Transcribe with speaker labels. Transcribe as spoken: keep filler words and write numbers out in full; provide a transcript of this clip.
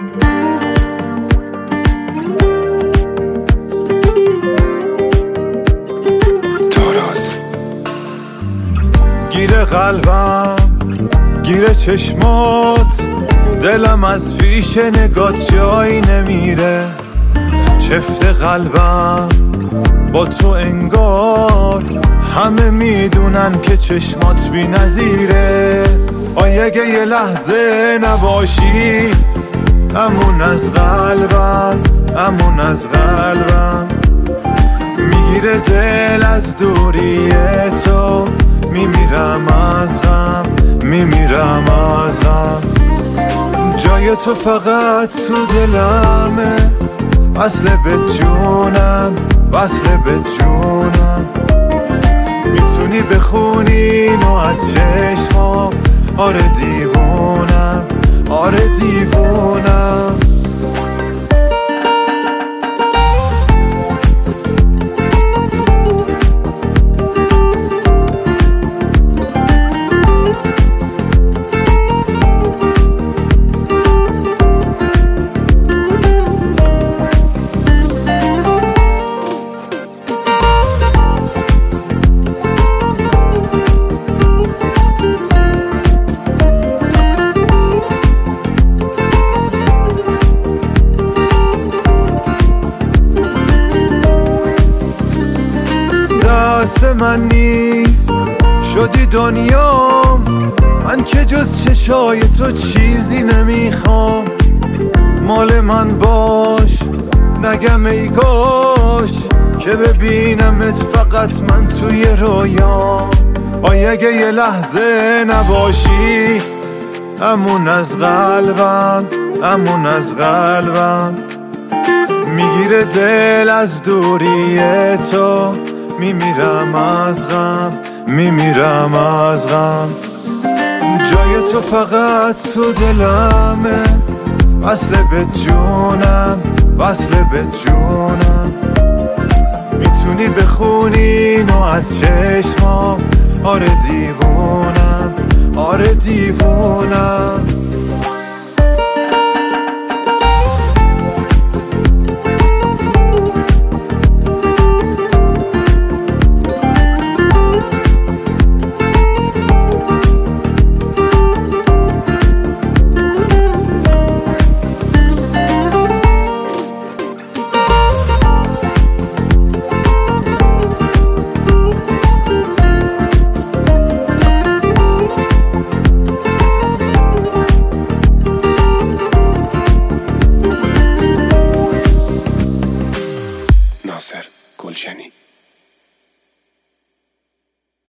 Speaker 1: گیره قلبم، گیره چشمات، دلم از پیش نگات جایی نمیره. چفت قلبم با تو انگار همه میدونن که چشمات بی نظیره. آی اگه یه لحظه نباشی امون از قلبم، امون از قلبم. میگیره دل از دوری تو، میمیرم از غم، میمیرم از غم. جای تو فقط تو دلمه، وصل به جونم، وصل به جونم. میتونی بخونی اینو از چشما، آره دیوونم، آره دیوونم. دست من نیست شدی دنیام، من که جز چشای تو چیزی نمیخوام. مال من باش نگم ای کاش که ببینمت فقط من توی رویام. آی اگه یه لحظه نباشی امون از قلبم، امون از قلبم. میگیره دل از دوری تو، میمیرم از غم، میمیرم از غم. جای تو فقط تو دلمه، وصل به جونم، وصل به جونم. میتونی بخونی اینو از چشمام، آره دیوونم، آره دیوونم.
Speaker 2: ناصر گلشنی.